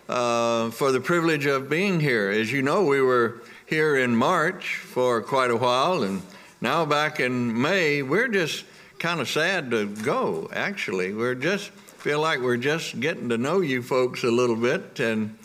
for the privilege of being here. As you know, we were here in March for quite a while, and now back in May, we're just kind of sad to go, actually. We're just feel like we're just getting to know you folks a little bit, and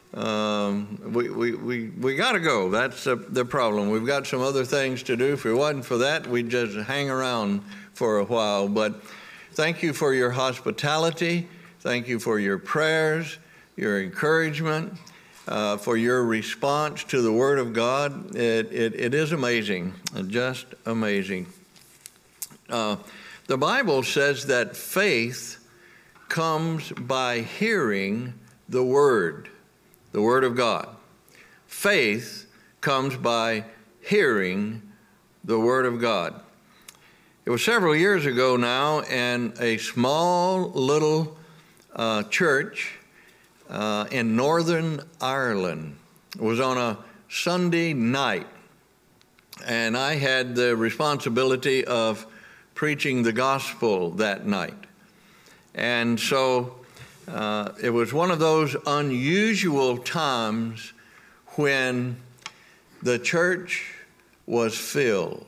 we got to go. That's the problem. We've got some other things to do. If it wasn't for that, we'd just hang around for a while. But thank you for your hospitality. Thank you for your prayers, your encouragement, for your response to the Word of God. It is amazing, just amazing. The Bible says that faith comes by hearing the Word of God. Faith comes by hearing the Word of God. It was several years ago now, and a small little church in Northern Ireland. It was on a Sunday night, and I had the responsibility of preaching the gospel that night. And so it was one of those unusual times when the church was filled.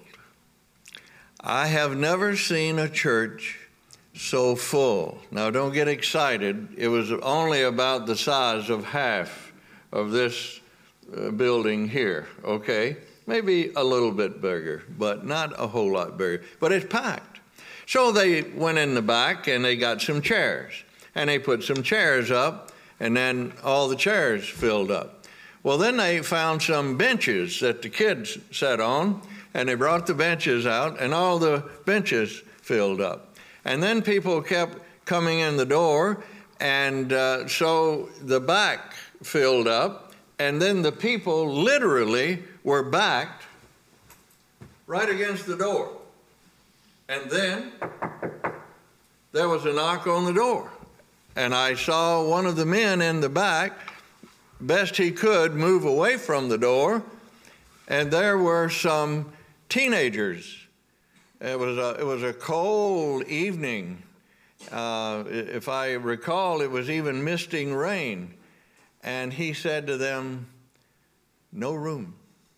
I have never seen a church so full. Now, don't get excited. It was only about the size of half of this building here, okay? Maybe a little bit bigger, but not a whole lot bigger. But it's packed. So they went in the back and they got some chairs. And they put some chairs up, and then all the chairs filled up. Well, then they found some benches that the kids sat on, and they brought the benches out, and all the benches filled up. And then people kept coming in the door, and so the back filled up, and then the people literally were backed right against the door. And then there was a knock on the door. And I saw one of the men in the back, best he could, move away from the door, and there were some teenagers. It was a cold evening. If I recall, it was even misting rain. And he said to them, "No room."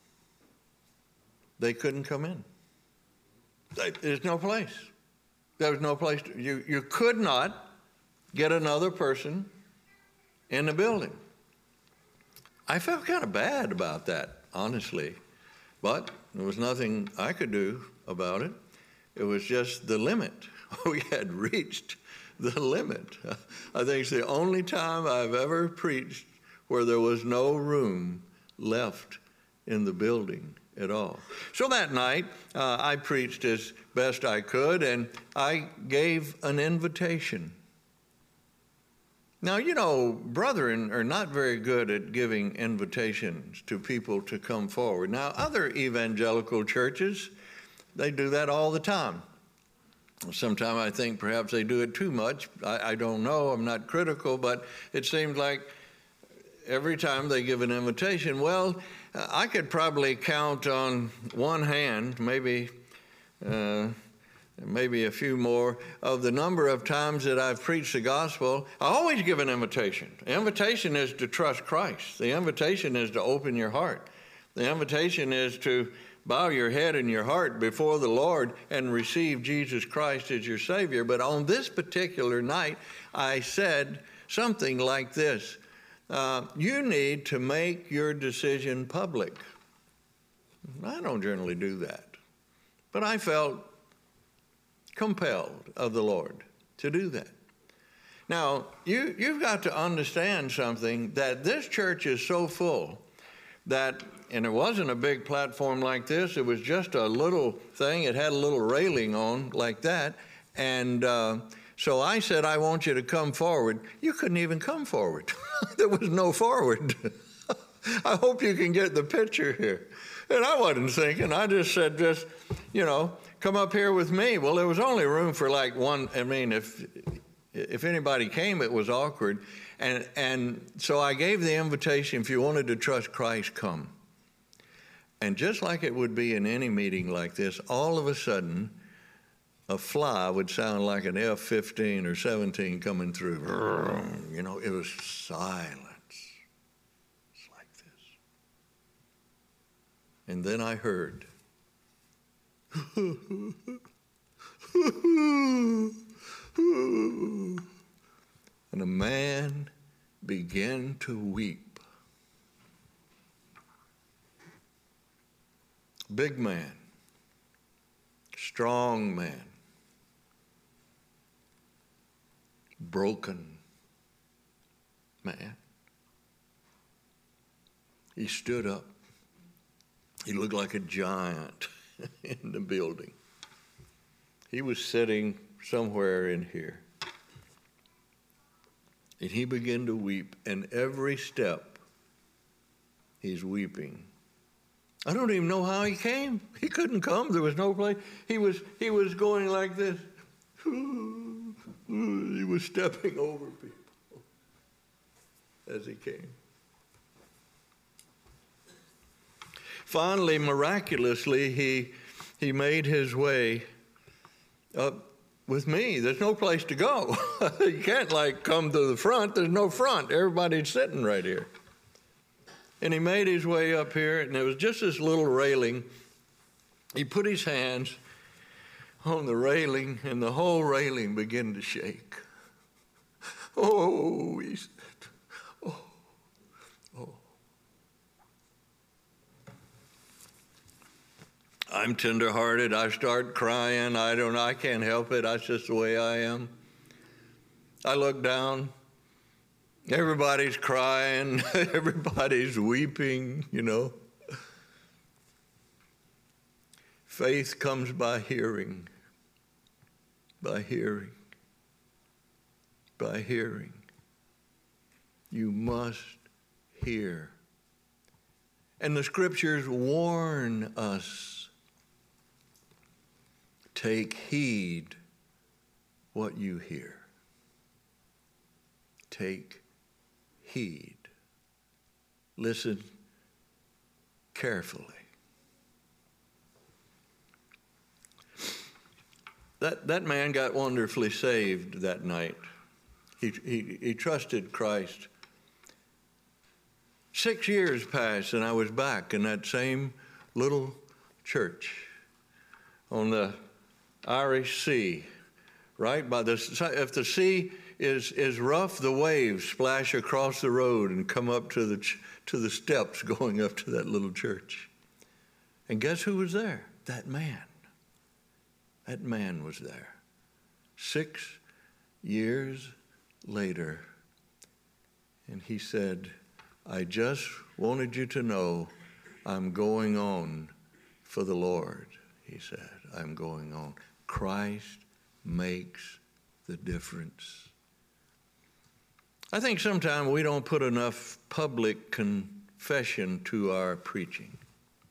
They couldn't come in. There's no place. There was no place. You could not get another person in the building. I felt kind of bad about that, honestly, but there was nothing I could do about it. It was just the limit. We had reached the limit. I think it's the only time I've ever preached where there was no room left in the building at all. So that night, I preached as best I could, and I gave an invitation. Now, you know, brethren are not very good at giving invitations to people to come forward. Now, other evangelical churches, they do that all the time. Sometimes I think perhaps they do it too much. I don't know. I'm not critical, but it seems like every time they give an invitation, well, I could probably count on one hand, maybe a few more, of the number of times that I've preached the gospel. I always give an invitation. The invitation is to trust Christ. The invitation is to open your heart. The invitation is to bow your head and your heart before the Lord and receive Jesus Christ as your Savior. But on this particular night, I said something like this: you need to make your decision public. I don't generally do that, but I felt compelled of the Lord to do that. Now, you've got to understand something, that this church is so full that, and it wasn't a big platform like this, it was just a little thing. It had a little railing on like that, and so I said, "I want you to come forward." You couldn't even come forward. There was no forward. I hope you can get the picture here. And I wasn't thinking. I just said, come up here with me. Well, there was only room for like one. I mean, if anybody came, it was awkward. And so I gave the invitation, if you wanted to trust Christ, come. And just like it would be in any meeting like this, all of a sudden, a fly would sound like an F-15 or 17 coming through. It was silence. And then I heard. And a man began to weep. Big man, strong man, broken man. He stood up. He looked like a giant in the building. He was sitting somewhere in here. And he began to weep, and every step he's weeping. I don't even know how he came. He couldn't come. There was no place. He was going like this. He was stepping over people as he came. Finally, miraculously, he made his way up with me. There's no place to go. You can't come to the front. There's no front. Everybody's sitting right here. And he made his way up here, and there was just this little railing. He put his hands on the railing, and the whole railing began to shake. Oh, he said, oh. I'm tenderhearted. I start crying. I can't help it. That's just the way I am. I look down. Everybody's crying. Everybody's weeping, Faith comes by hearing. By hearing. By hearing. You must hear. And the scriptures warn us. Take heed what you hear. Take heed. Listen carefully. That man got wonderfully saved that night. He trusted Christ. 6 years passed, and I was back in that same little church on the Irish Sea, right by if the sea is rough, the waves splash across the road and come up to the steps going up to that little church. And guess who was there? That man. That man was there. 6 years later, and he said, I just wanted you to know I'm going on for the Lord, he said. I'm going on. Christ makes the difference. I think sometimes we don't put enough public confession to our preaching.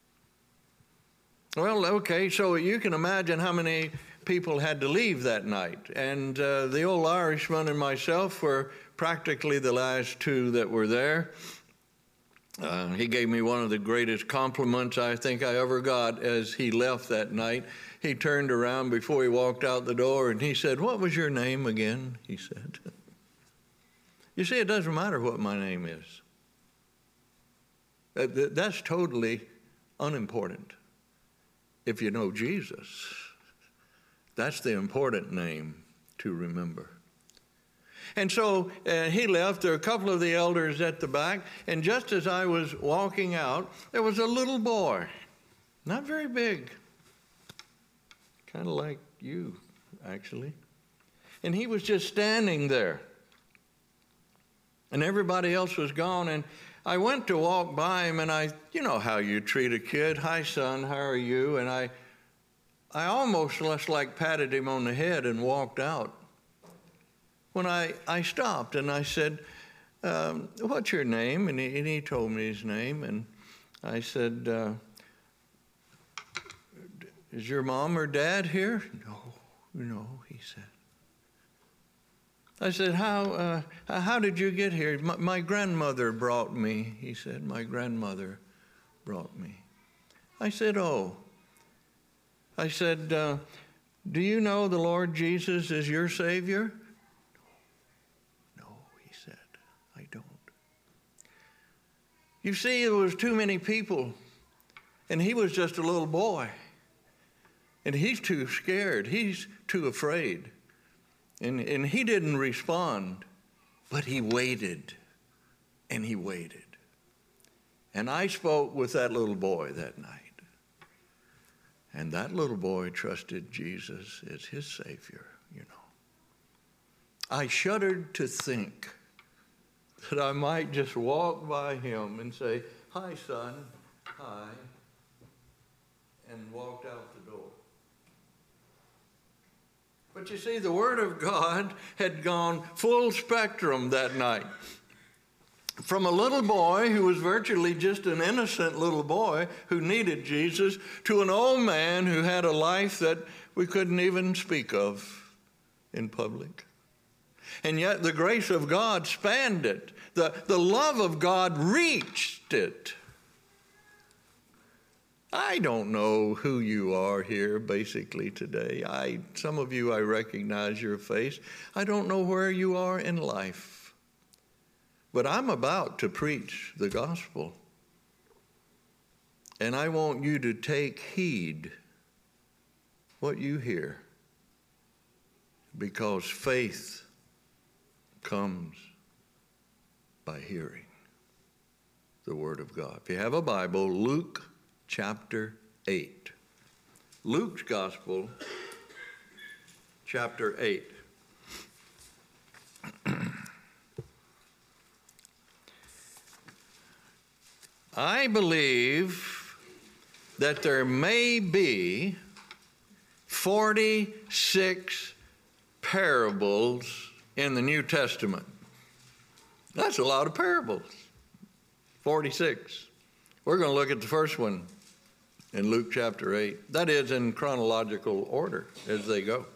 Well, okay, so you can imagine how many people had to leave that night. And the old Irishman and myself were practically the last two that were there. He gave me one of the greatest compliments I think I ever got as he left that night. He turned around before he walked out the door and he said, "What was your name again?" he said. You see, it doesn't matter what my name is. That's totally unimportant. If you know Jesus, that's the important name to remember. And so he left. There were a couple of the elders at the back, and just as I was walking out, there was a little boy, not very big, kind of like you, actually. And he was just standing there. And everybody else was gone, and I went to walk by him, and you know how you treat a kid. "Hi, son, how are you?" And I almost just patted him on the head and walked out. When I stopped and I said, "What's your name?" And he told me his name, and I said, "Is your mom or dad here?" No, he said. I said, how did you get here?" My grandmother brought me," he said. "My grandmother brought me." I said, "Oh." I said, "Do you know the Lord Jesus is your Savior?" No, he said, "I don't." You see, there was too many people And he was just a little boy. And he's too scared. He's too afraid. And he didn't respond, but he waited. And he waited. And I spoke with that little boy that night. And that little boy trusted Jesus as his Savior, you know. I shuddered to think that I might just walk by him and say, "Hi, son, hi," and walked out the door. But you see, the Word of God had gone full spectrum that night. From a little boy who was virtually just an innocent little boy who needed Jesus to an old man who had a life that we couldn't even speak of in public. And yet the grace of God spanned it. The love of God reached it. I don't know who you are here basically today. Some of you, I recognize your face. I don't know where you are in life. But I'm about to preach the gospel. And I want you to take heed what you hear. Because faith comes by hearing the Word of God. If you have a Bible, Luke chapter 8. Luke's Gospel, chapter 8. I believe that there may be 46 parables in the New Testament. That's a lot of parables. 46. We're going to look at the first one in Luke chapter 8. That is in chronological order as they go.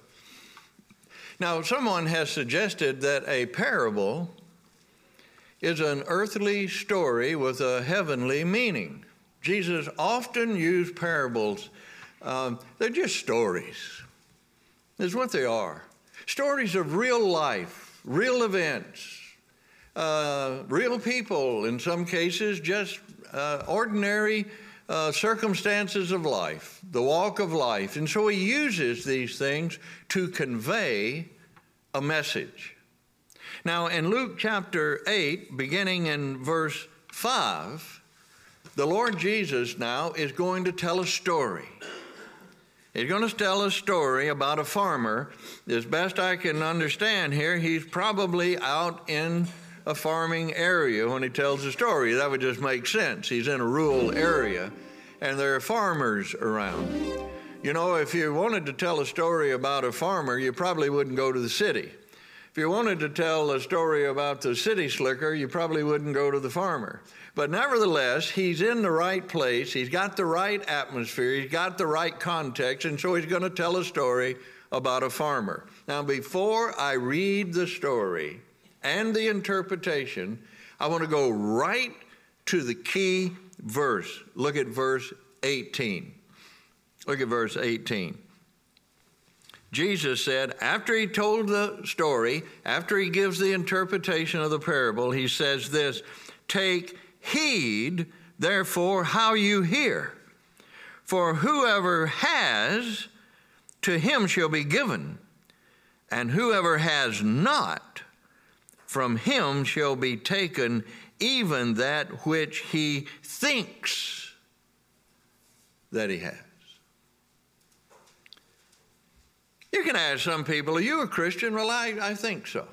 Now, someone has suggested that a parable is an earthly story with a heavenly meaning. Jesus often used parables. They're just stories. That's what they are. Stories of real life, real events, real people, in some cases, just ordinary circumstances of life, the walk of life. And so he uses these things to convey a message. Now, in Luke chapter 8, beginning in verse 5, the Lord Jesus now is going to tell a story. He's going to tell a story about a farmer. As best I can understand here, he's probably out in a farming area when he tells the story. That would just make sense. He's in a rural area, and there are farmers around. You know, if you wanted to tell a story about a farmer, you probably wouldn't go to the city. If you wanted to tell a story about the city slicker, you probably wouldn't go to the farmer. But nevertheless, he's in the right place. He's got the right atmosphere. He's got the right context. And so he's going to tell a story about a farmer. Now, before I read the story and the interpretation, I want to go right to the key verse. Look at verse 18. Look at verse 18. Jesus said, after he told the story, after he gives the interpretation of the parable, he says this, "Take heed, therefore, how you hear. For whoever has, to him shall be given, and whoever has not, from him shall be taken even that which he thinks that he has." You can ask some people, are you a Christian? Well, I think so.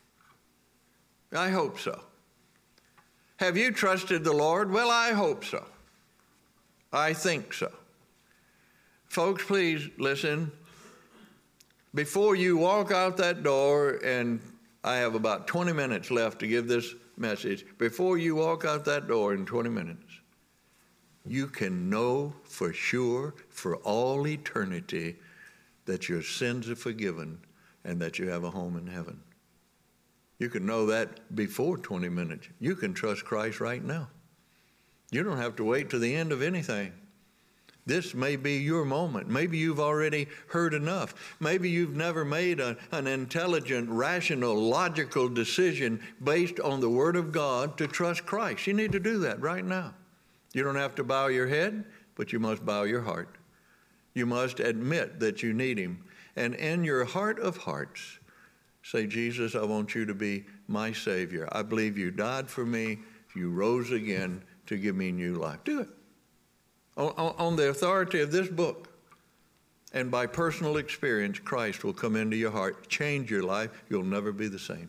I hope so. Have you trusted the Lord? Well, I hope so. I think so. Folks, please listen. Before you walk out that door, and I have about 20 minutes left to give this message, before you walk out that door in 20 minutes, you can know for sure, for all eternity, that your sins are forgiven and that you have a home in heaven. You can know that before 20 minutes. You can trust Christ right now. You don't have to wait to the end of anything. This may be your moment. Maybe you've already heard enough. Maybe you've never made an intelligent, rational, logical decision based on the Word of God to trust Christ. You need to do that right now. You don't have to bow your head. but you must bow your heart. You must admit that you need him. And in your heart of hearts, say, Jesus, I want you to be my Savior. I believe you died for me. You rose again to give me new life. Do it. On the authority of this book and by personal experience, Christ will come into your heart, change your life. You'll never be the same.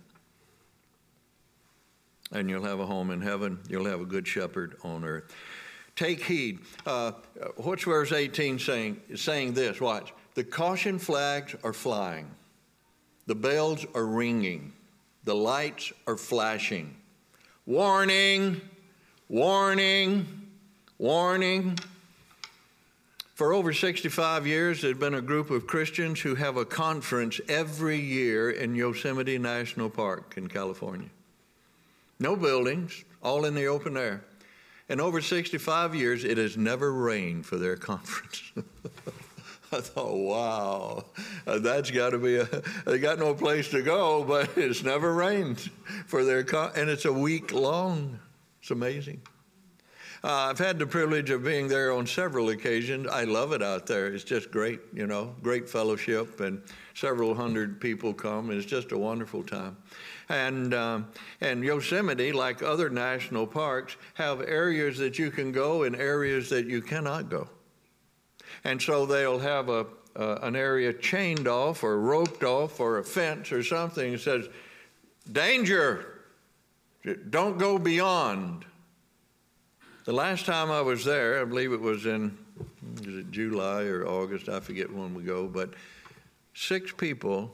And you'll have a home in heaven. You'll have a good shepherd on earth. Take heed. What's verse 18 saying? It's saying this, watch. The caution flags are flying. The bells are ringing. The lights are flashing. Warning, warning, warning. For over 65 years, there's been a group of Christians who have a conference every year in Yosemite National Park in California. No buildings, all in the open air. And over 65 years, it has never rained for their conference. I thought, wow, that's got to be they got no place to go, but it's never rained for their and it's a week long. It's amazing. I've had the privilege of being there on several occasions. I love it out there. It's just great, great fellowship, and several hundred people come. It's just a wonderful time. And Yosemite, like other national parks, have areas that you can go and areas that you cannot go. And so they'll have an area chained off or roped off or a fence or something that says, danger, don't go beyond. The last time I was there, I believe it was in July or August, I forget when we go, but 6 people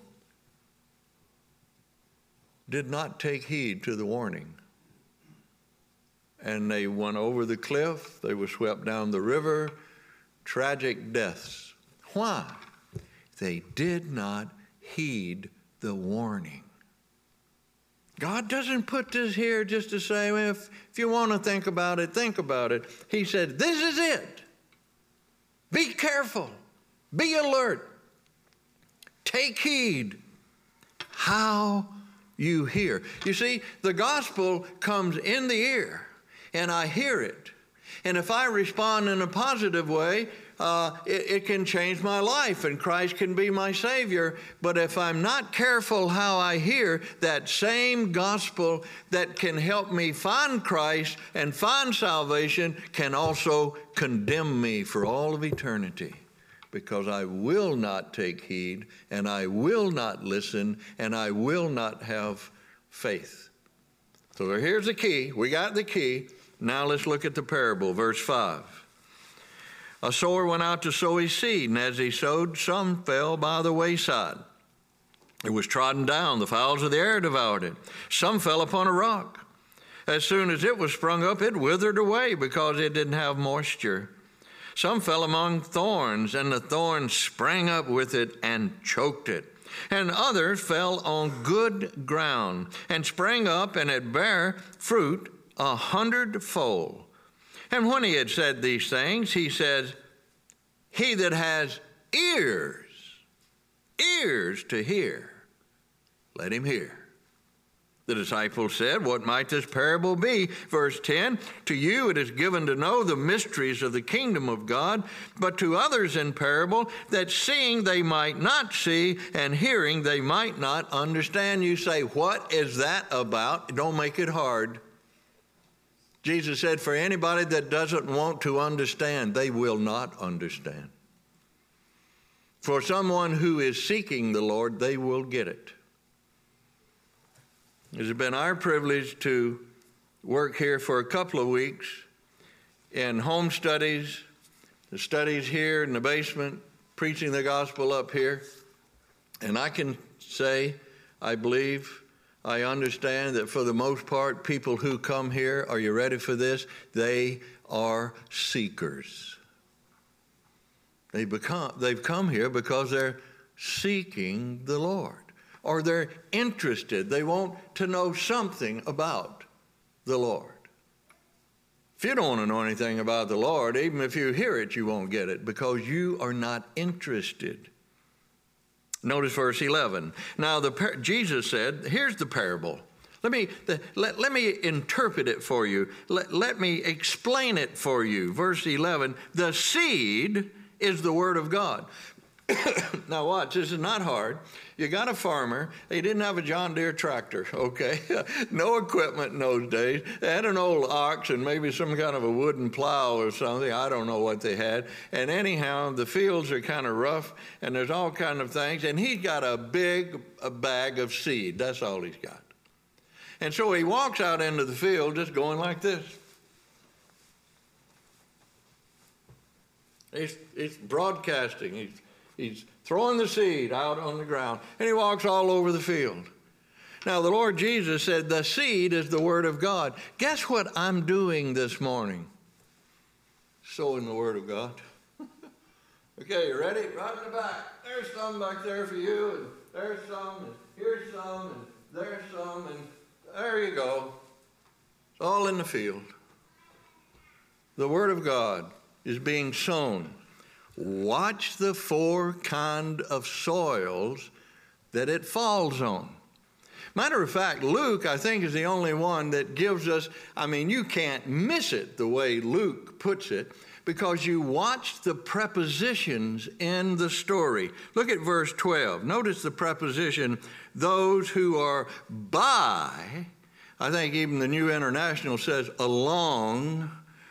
did not take heed to the warning. And they went over the cliff, they were swept down the river, tragic deaths. Why? They did not heed the warning. God doesn't put this here just to say, well, if you want to think about it, think about it. He said, this is it. Be careful. Be alert. Take heed how you hear. You see, the gospel comes in the ear, and I hear it. And if I respond in a positive way, it can change my life, and Christ can be my Savior. But if I'm not careful how I hear, that same gospel that can help me find Christ and find salvation can also condemn me for all of eternity, because I will not take heed, and I will not listen, and I will not have faith. So here's the key. We got the key. Now let's look at the parable, verse 5. A sower went out to sow his seed, and as he sowed, some fell by the wayside. It was trodden down, the fowls of the air devoured it. Some fell upon a rock. As soon as it was sprung up, it withered away because it didn't have moisture. Some fell among thorns, and the thorns sprang up with it and choked it. And others fell on good ground and sprang up, and it bare fruit 100-fold. And when he had said these things, he says, he that has ears to hear, let him hear. The disciples said, what might this parable be? Verse 10, to you it is given to know the mysteries of the kingdom of God, but to others in parable, that seeing they might not see, and hearing they might not understand. You say, what is that about? Don't make it hard. Jesus said, for anybody that doesn't want to understand, they will not understand. For someone who is seeking the Lord, they will get it. It has been our privilege to work here for a couple of weeks in home studies, the studies here in the basement, preaching the gospel up here. And I can say, I believe, I understand that for the most part, people who come here, are you ready for this? They are seekers. They've come here because they're seeking the Lord, or they're interested. They want to know something about the Lord. If you don't want to know anything about the Lord, even if you hear it, you won't get it because you are not interested. Notice verse 11. Now, Jesus said, here's the parable. Let me interpret it for you. Let me explain it for you. Verse 11, the seed is the word of God. Now watch, this is not hard. You got a farmer. He didn't have a John Deere tractor, okay? No equipment in those days. They had an old ox and maybe some kind of a wooden plow or something. I don't know what they had. And anyhow, the fields are kind of rough and there's all kind of things. And he's got a big bag of seed. That's all he's got. And so he walks out into the field just going like this. He's broadcasting. He's throwing the seed out on the ground, and he walks all over the field. Now, the Lord Jesus said, the seed is the word of God. Guess what I'm doing this morning? Sowing the word of God. Okay, you ready? Right in the back. There's some back there for you, and there's some, and here's some, and there's some, and there you go. It's all in the field. The word of God is being sown. Watch the 4 kind of soils that it falls on. Matter of fact, Luke, I think, is the only one that gives us, you can't miss it the way Luke puts it, because you watch the prepositions in the story. Look at verse 12. Notice the preposition, those who are by, I think even the New International says along,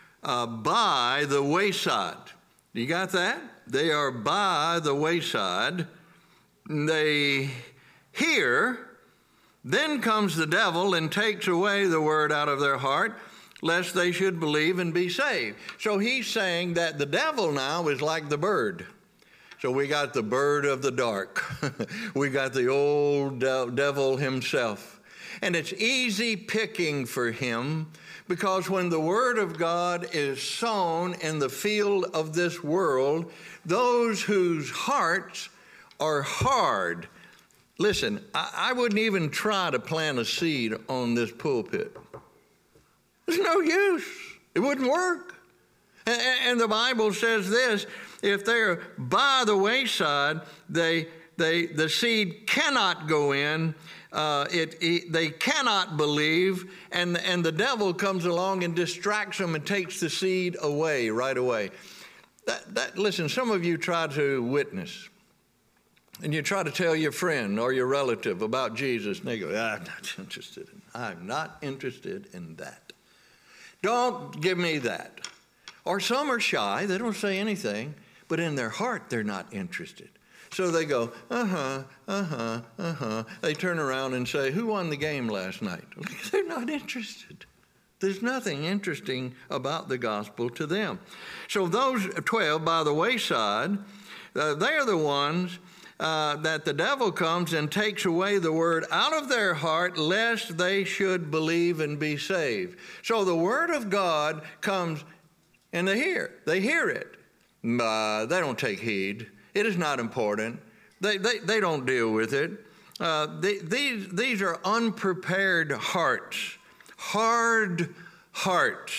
by the wayside. You got that? They are by the wayside. They hear. Then comes the devil and takes away the word out of their heart, lest they should believe and be saved. So he's saying that the devil now is like the bird. So we got the bird of the dark. We got the old devil himself. And it's easy picking for him, because when the word of God is sown in the field of this world, those whose hearts are hard. Listen, I wouldn't even try to plant a seed on this pulpit. There's no use. It wouldn't work. And the Bible says this, if they're by the wayside, the seed cannot go in. They cannot believe, and the devil comes along and distracts them and takes the seed away right away. Listen, some of you try to witness, and you try to tell your friend or your relative about Jesus, and they go, I'm not interested in that. Don't give me that. Or some are shy, they don't say anything, but in their heart they're not interested. So they go, They turn around and say, who won the game last night? They're not interested. There's nothing interesting about the gospel to them. So those 12 by the wayside, they're the ones that the devil comes and takes away the word out of their heart, lest they should believe and be saved. So the word of God comes and they hear it. They don't take heed. It is not important. They don't deal with it. These are unprepared hearts, hard hearts.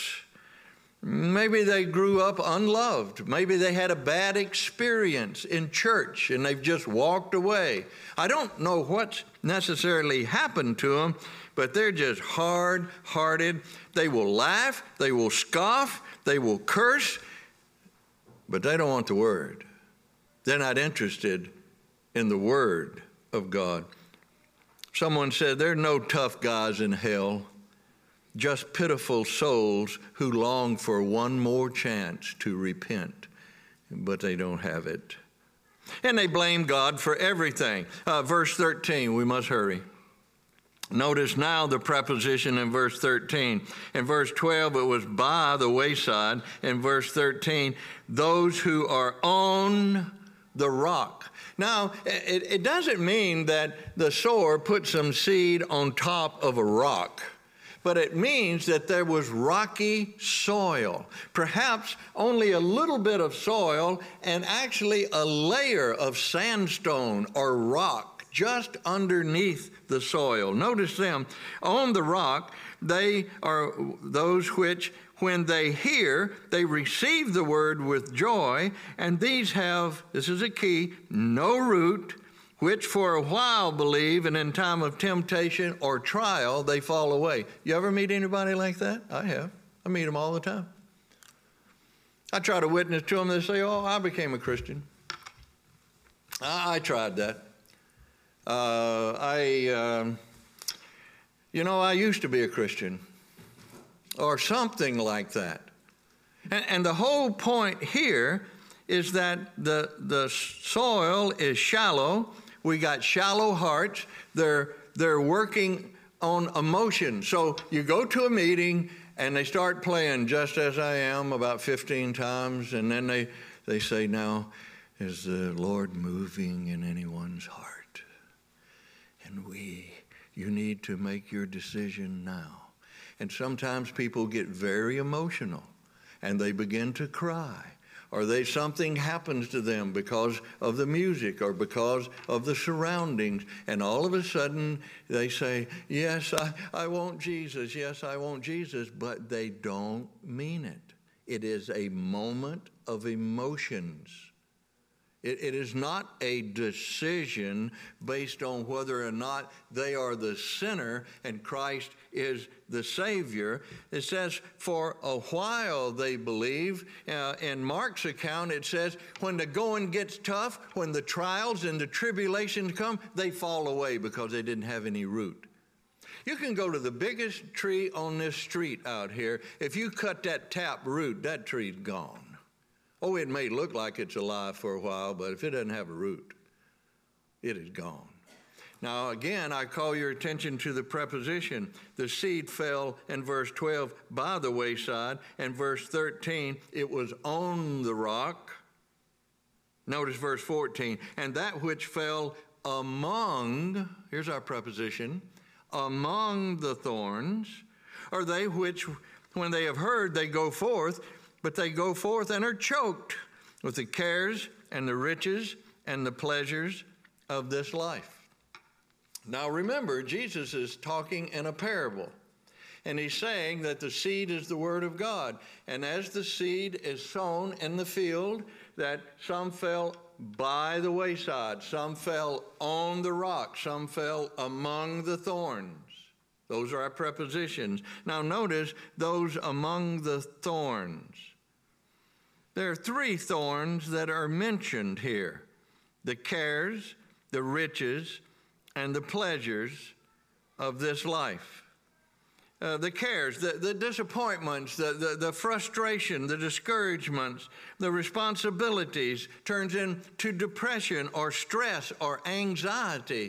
Maybe they grew up unloved. Maybe they had a bad experience in church and they've just walked away. I don't know what's necessarily happened to them, but they're just hard-hearted. They will laugh, they will scoff, they will curse, but they don't want the word. They're not interested in the word of God. Someone said, there are no tough guys in hell, just pitiful souls who long for one more chance to repent, but they don't have it. And they blame God for everything. Verse 13, we must hurry. Notice now the preposition in verse 13. In verse 12, it was by the wayside. In verse 13, those who are on the rock. Now, it doesn't mean that the sower put some seed on top of a rock, but it means that there was rocky soil, perhaps only a little bit of soil and actually a layer of sandstone or rock just underneath the soil. Notice them. On the rock, they are those which, when they hear, they receive the word with joy, and these have, this is a key, no root, which for a while believe, and in time of temptation or trial they fall away. You ever meet anybody like that? I have. I meet them all the time. I try to witness to them. They say, oh, I became a Christian. I tried that. I used to be a Christian, or something like that. And the whole point here is that the soil is shallow. We got shallow hearts. They're working on emotion. So you go to a meeting and they start playing Just As I Am about 15 times, and then they say, now, is the Lord moving in anyone's heart? And you need to make your decision now. And sometimes people get very emotional and they begin to cry, or something happens to them because of the music or because of the surroundings, and all of a sudden they say, yes, I want Jesus, yes, I want Jesus, but they don't mean it. It is a moment of emotions. It is not a decision based on whether or not they are the sinner and Christ is the Savior. It says, for a while they believe. In Mark's account, it says, when the going gets tough, when the trials and the tribulations come, they fall away because they didn't have any root. You can go to the biggest tree on this street out here. If you cut that tap root, that tree's gone. Oh, it may look like it's alive for a while, but if it doesn't have a root, it is gone. Now, again, I call your attention to the preposition. The seed fell in verse 12 by the wayside, and verse 13, it was on the rock. Notice verse 14, and that which fell among, here's our preposition, among the thorns, are they which, when they have heard, they go forth, but they go forth and are choked with the cares and the riches and the pleasures of this life. Now remember, Jesus is talking in a parable, and he's saying that the seed is the word of God. And as the seed is sown in the field, that some fell by the wayside, some fell on the rock, some fell among the thorns. Those are our prepositions. Now notice those among the thorns. There are three thorns that are mentioned here: the cares, the riches, and the pleasures of this life. The cares, the disappointments, the frustration, the discouragements, the responsibilities turns into depression or stress or anxiety.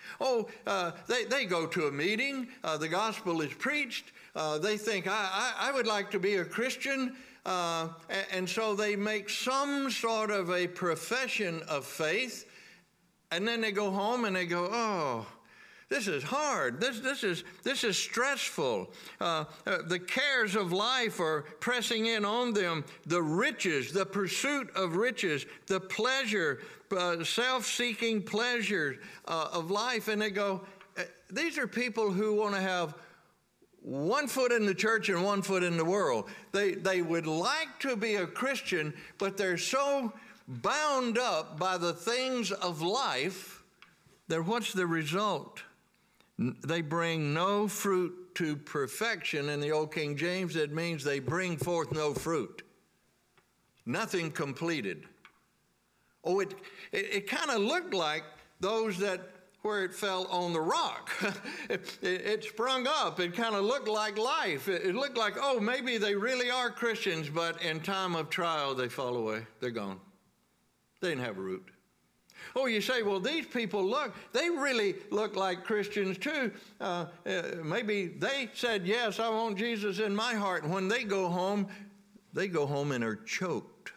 They go to a meeting, the gospel is preached, they think, I would like to be a Christian, and so they make some sort of a profession of faith, and then they go home and they go, oh, this is hard. This is stressful. The cares of life are pressing in on them. The riches, the pursuit of riches, the pleasure, self-seeking pleasures of life. And they go, these are people who want to have one foot in the church and one foot in the world. They would like to be a Christian, but they're so bound up by the things of life that what's the result? They bring no fruit to perfection. In the old King James, it means they bring forth no fruit. Nothing completed. Oh, it kind of looked like those that where it fell on the rock. It sprung up. It kind of looked like life. It looked like, oh, maybe they really are Christians, but in time of trial, they fall away. They're gone. They didn't have a root. Oh, you say, well, these people they really look like Christians too. Maybe they said, yes, I want Jesus in my heart. And when they go home and are choked.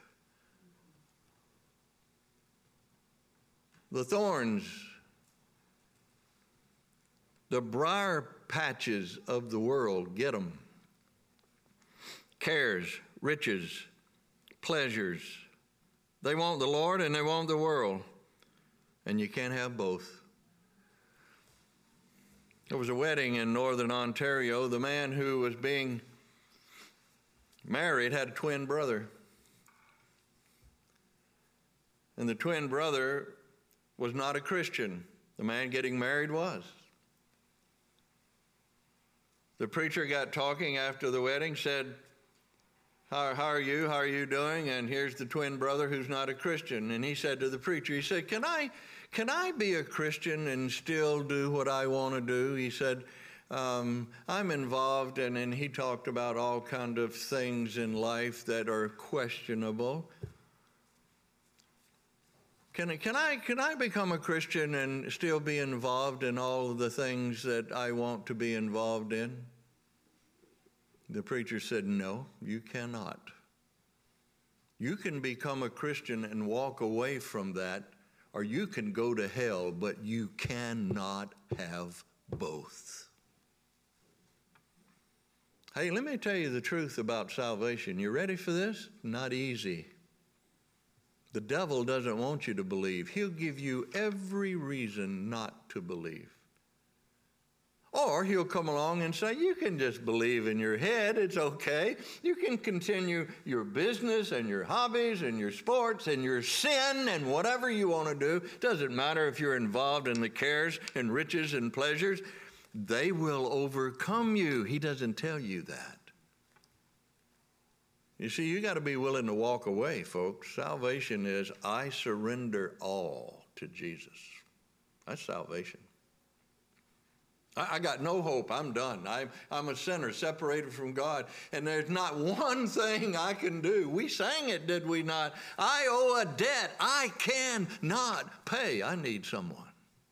The thorns, the briar patches of the world, get them. Cares, riches, pleasures. They want the Lord and they want the world. And you can't have both. There was a wedding in northern Ontario. The man who was being married had a twin brother. And the twin brother was not a Christian. The man getting married was. The preacher got talking after the wedding, said, how are you? How are you doing? And here's the twin brother who's not a Christian. And he said to the preacher, he said, can I be a Christian and still do what I want to do? He said, I'm involved, and then he talked about all kinds of things in life that are questionable. Can I become a Christian and still be involved in all of the things that I want to be involved in? The preacher said, no, you cannot. You can become a Christian and walk away from that, or you can go to hell, but you cannot have both. Hey, let me tell you the truth about salvation. You ready for this? Not easy. The devil doesn't want you to believe. He'll give you every reason not to believe. Or he'll come along and say, you can just believe in your head, it's okay. You can continue your business and your hobbies and your sports and your sin and whatever you want to do. Doesn't matter if you're involved in the cares and riches and pleasures. They will overcome you. He doesn't tell you that. You see, you got to be willing to walk away, folks. Salvation is, I surrender all to Jesus. That's salvation. I got no hope. I'm done. I'm a sinner separated from God, and there's not one thing I can do. We sang it, did we not? I owe a debt I cannot pay. I need someone.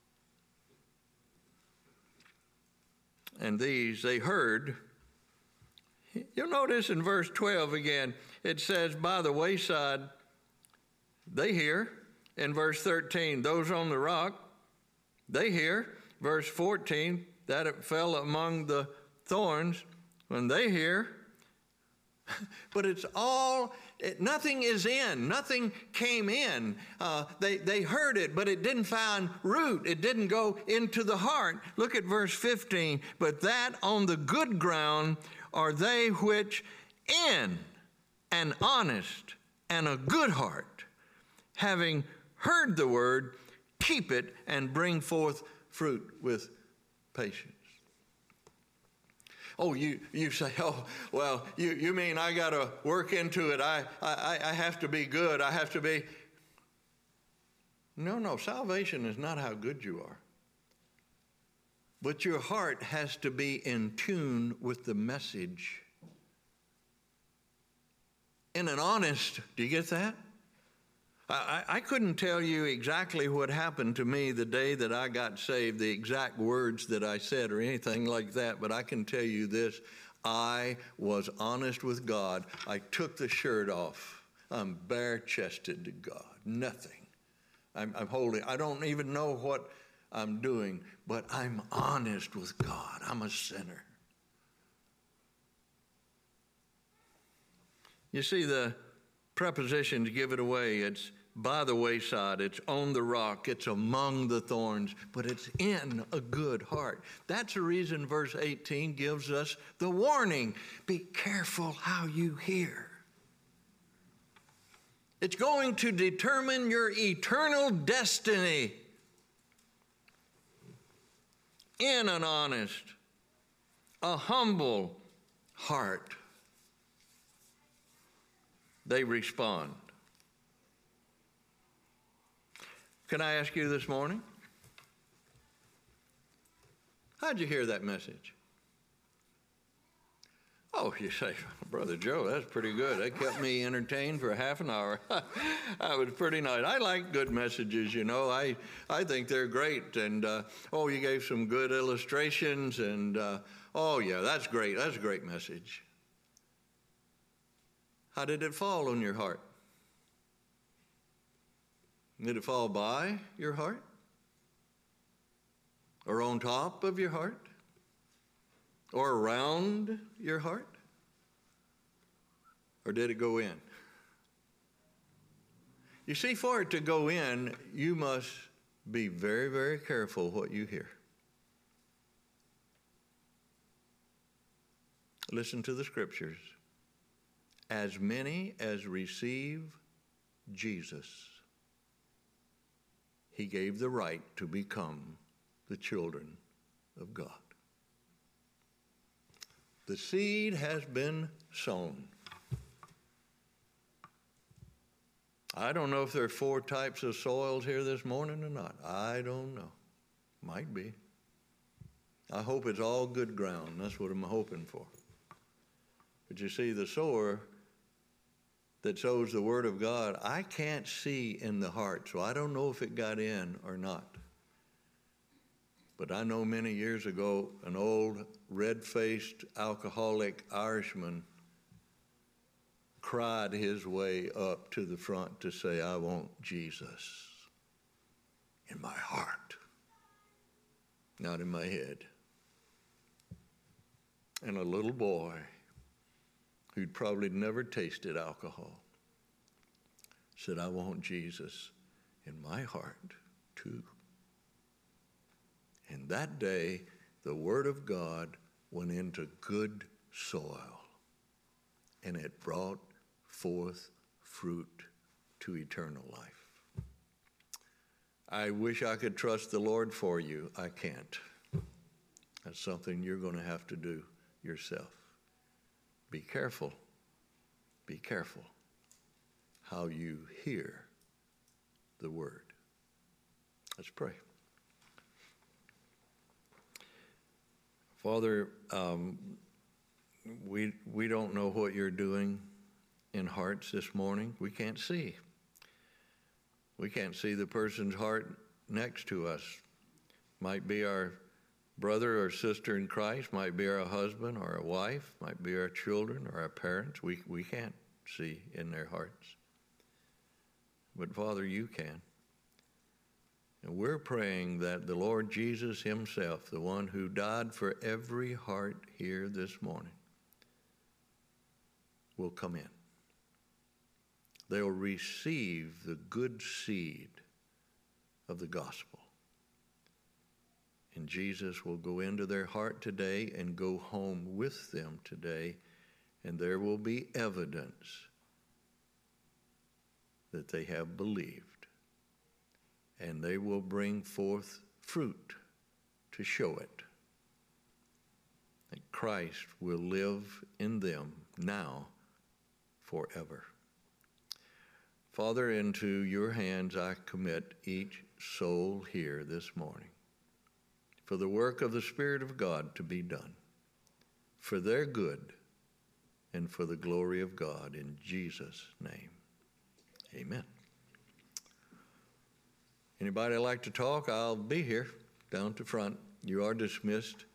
And these they heard. You'll notice in verse 12 again, it says, by the wayside, they hear. In verse 13, those on the rock, they hear. Verse 14, that it fell among the thorns, when they hear. But it's all, nothing is in, nothing came in. They heard it, but it didn't find root. It didn't go into the heart. Look at verse 15. But that on the good ground are they which in an honest and a good heart, having heard the word, keep it and bring forth fruit with patience. Oh, you say, oh, well, you mean I got to work into it. I have to be good. I have to be. No, salvation is not how good you are. But your heart has to be in tune with the message. In an honest, do you get that? I couldn't tell you exactly what happened to me the day that I got saved, the exact words that I said or anything like that, but I can tell you this. I was honest with God. I took the shirt off. I'm bare-chested to God. Nothing. I'm holy. I don't even know what I'm doing, but I'm honest with God. I'm a sinner. You see, the preposition to give it away, it's by the wayside, it's on the rock, it's among the thorns, but it's in a good heart. That's the reason verse 18 gives us the warning. Be careful how you hear. It's going to determine your eternal destiny. In an honest, a humble heart, they respond. Can I ask you this morning? How'd you hear that message? Oh, you say, Brother Joe, that's pretty good. That kept me entertained for half an hour. That was pretty nice. I like good messages, you know. I think they're great. And, you gave some good illustrations. And, yeah, that's great. That's a great message. How did it fall on your heart? Did it fall by your heart? Or on top of your heart? Or around your heart? Or did it go in? You see, for it to go in, you must be very, very careful what you hear. Listen to the scriptures. As many as receive Jesus, he gave the right to become the children of God. The seed has been sown. I don't know if there are 4 types of soils here this morning or not. I don't know. Might be. I hope it's all good ground. That's what I'm hoping for. But you see, the sower that sows the Word of God, I can't see in the heart, so I don't know if it got in or not. But I know many years ago, an old red-faced alcoholic Irishman cried his way up to the front to say, I want Jesus in my heart, not in my head. And a little boy who'd probably never tasted alcohol said, I want Jesus in my heart too. And that day, the Word of God went into good soil, and it brought forth fruit to eternal life. I wish I could trust the Lord for you. I can't. That's something you're going to have to do yourself. Be careful. Be careful how you hear the Word. Let's pray. Father, we don't know what you're doing in hearts this morning. We can't see. We can't see the person's heart next to us. Might be our brother or sister in Christ, might be our husband or our wife, might be our children or our parents. We can't see in their hearts. But Father, you can. And we're praying that the Lord Jesus himself, the one who died for every heart here this morning, will come in. They'll receive the good seed of the gospel. And Jesus will go into their heart today and go home with them today, and there will be evidence that they have believed. And they will bring forth fruit to show it. That Christ will live in them now, forever. Father, into your hands I commit each soul here this morning, for the work of the Spirit of God to be done, for their good and for the glory of God, in Jesus' name. Amen. Anybody like to talk? I'll be here down to front. You are dismissed.